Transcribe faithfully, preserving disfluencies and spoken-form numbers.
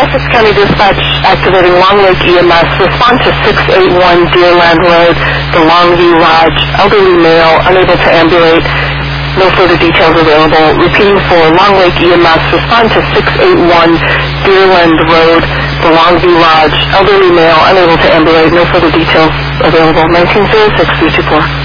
Essex County Dispatch activating Long Lake E M S. Respond to six eighty-one Deerland Road, the Longview Lodge. Elderly male, unable to ambulate. No further details available. Repeating for Long Lake E M S. Respond to six eighty-one Deerland Road, the Longview Lodge. Elderly male, unable to ambulate. No further details available. nineteen oh six, three two four.